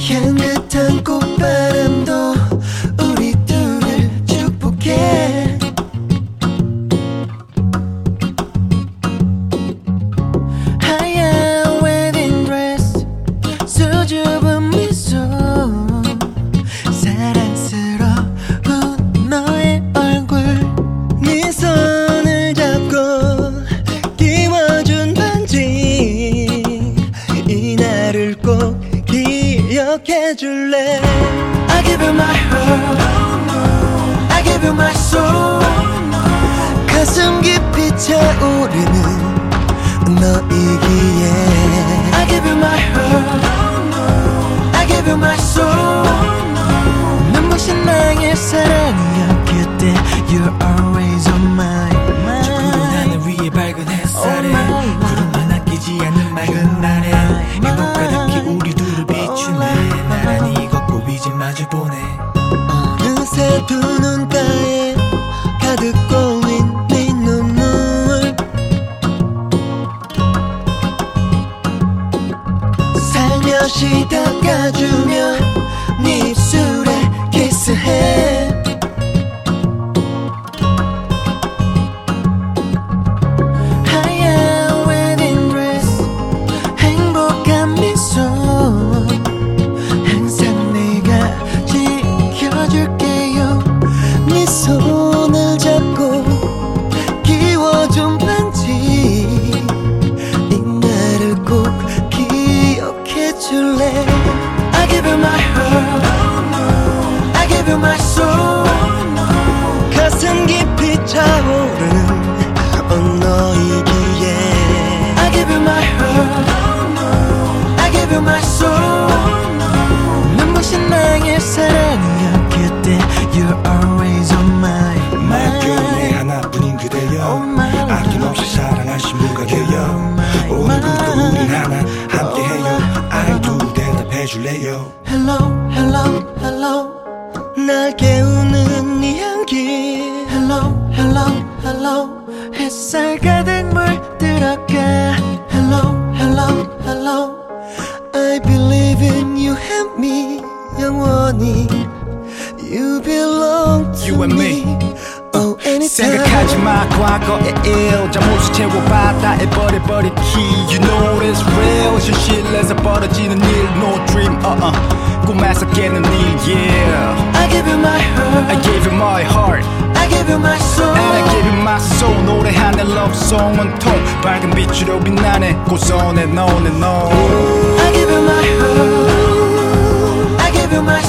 향긋한 꽃바람도 우리 둘을 축복해. 하얀 웨딩 드레스 수줍은 미소 사랑스러운 너의 얼굴 네 손을 잡고 끼워준 반지 이날을 꼭 기억해줄래. I give you my heart, I give you my soul. 가슴 깊이 차오르는 너이기에 I give you my heart, I give you my soul. 눈부신 나의 사랑이었기 때 You're always on my mind. 저 푸른 하늘 위에 밝은 햇살에 구름 하나 끼지 않는 맑은 날에 행복 가득히 우리 둘을 비추네. 나란히 걷고 이제 마주보네. 어느새 두 눈가에 가득 고인 네 눈물 살며시 닦아주며 네 입술에 키스해. 하얀 웨딩 드레스 행복한 미소 항상 내가 지켜줄게요. 네 손을 잡고 끼워준 반지 이날을 꼭 기억해줄래. I give you my heart, I give you my soul. 가슴 깊이 차오르는 너이기에 I give you my heart, I give you my soul. 눈부신 나의 사랑이었기 때 You're always on my mind. 말편에 하나뿐인 그대여 아낌없이 사랑하신 분과 되어 오늘부터 우린 하나 함께해요. I do 대답해줄래요. Hello, hello, hello. 날 깨우는 네 향기 Hello, hello, hello. 햇살 가득 물들어가 Hello, hello, hello. I believe in you and me 영원히 You belong to You and me. Oh, anytime. 생각하지마 과거의 일 잠옷을 채워 바다에 버려버리기 You know it's real 현실에서 벌어지는 일 No dream 꿈에서 깨는 일 Yeah I give you my heart, I gave you my heart I give you my soul. And I gave you my soul 노래하는 love song 온통 밝은 빛으로 빛나네 고선해 너네 너 I give you my heart, I give you my